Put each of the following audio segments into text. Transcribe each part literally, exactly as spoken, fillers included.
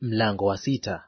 Mlango wa sita.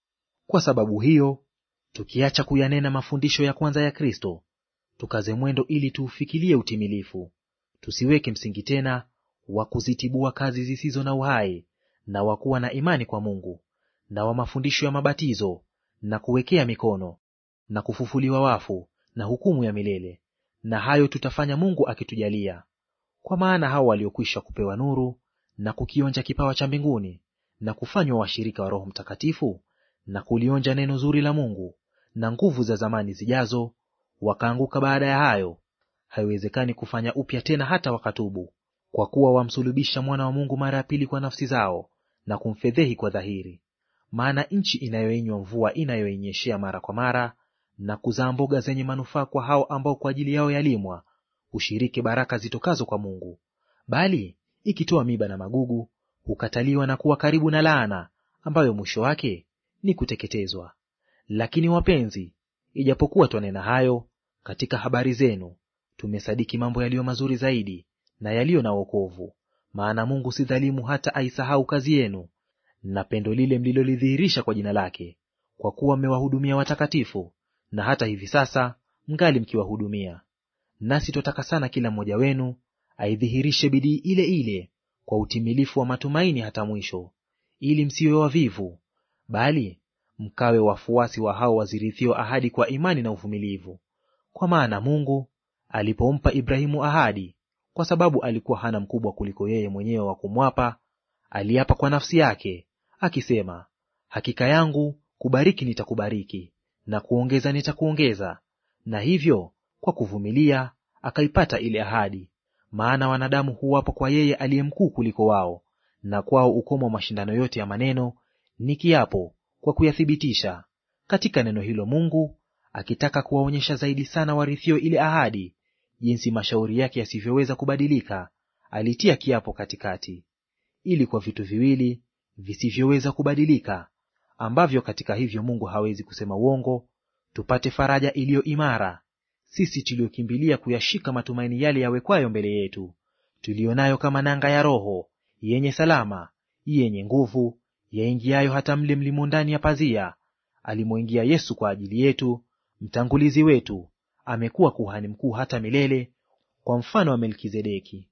Kwa sababu hiyo, tukiacha kuyanena mafundisho ya kwanza ya Kristo, tukaze mwendo ili tuufikilie utimilifu. Tusiweke msingi tena wa kuzitibua kazi zisizo na uhai, na wa kuwa na imani kwa Mungu, na wa mafundisho ya mabatizo, na kuwekea mikono, na kufufuliwa wafu, na hukumu ya milele. Na hayo tutafanya Mungu akitujalia. Kwa maana hao waliokwisha kupewa nuru na kukionja kipawa cha mbinguni, na kufanywa washirika wa Roho Mtakatifu, na kulionja neno zuri la Mungu na nguvu za zamani zijazo, wakaanguka baada ya hayo, haiwezekani kufanya upya tena hata wakatubu. Kwa kuwa wamsulubisha mwana wa Mungu mara ya pili kwa nafsi zao, na kumfedhehi kwa dhahiri. Maana nchi inayoinywa mvua inayoinyeshea mara kwa mara, na kuzaa mboga zenye manufaa kwa hao ambao kwa ajili yao yalimwa, ushiriki baraka zitokazo kwa Mungu. Bali ikitoa miba na magugu, hukataliwa na kuwa karibu na laana, ambayo mwisho wake ni kuteketezwa. Lakini wapenzi, ijapokuwa twanena hayo katika habari zenu, tumesadiki mambo yaliyo mazuri zaidi na yaliyo na wokovu. Maana Mungu si dhalimu hata aisahau kazi yenu na pendo lile mlilolidhihirisha kwa jina lake, kwa kuwa mmewahudumia watakatifu, na hata hivi sasa mngali mkiwahudumia. Nasi twataka sana kila mmoja wenu aidhihirishe bidii ile ile kwa utimilifu wa matumaini hata mwisho, ili msiwe wavivu, bali mkawe wafuasi wa hao wazirithio ahadi kwa imani na uvumilivu. Kwa maana Mungu alipompa Ibrahimu ahadi, kwa sababu alikuwa hana mkubwa kuliko yeye mwenyewe wa kumwapa, aliapa kwa nafsi yake akisema, hakika yangu kubariki nitakubariki, na kuongeza nitakuongeza. Na hivyo kwa kuvumilia akaipata ile ahadi. Maana wanadamu huwapa kwa yeye aliye mkuu kuliko wao, na kwao ukomo wa mashindano yote ya maneno ni kiapo kwa kuyathibitisha. Katika neno hilo Mungu, akitaka kuwaonyesha zaidi sana warithio ile ahadi, jinsi mashauri yake yasivyoweza kubadilika, alitia kiapo katikati, ili kwa vitu viwili visivyoweza kubadilika, ambavyo katika hivyo Mungu hawezi kusema uongo, tupate faraja iliyo imara, sisi tuliokimbilia kuyashika matumaini yale yawekwayo mbele yetu, tulionayo kama nanga ya roho, yenye salama, yenye nguvu, yaingiayo hata mle mlimo ndani ya pazia, alimoingia Yesu kwa ajili yetu, mtangulizi wetu, amekuwa kuhani mkuu hata milele, kwa mfano wa Melkizedeki.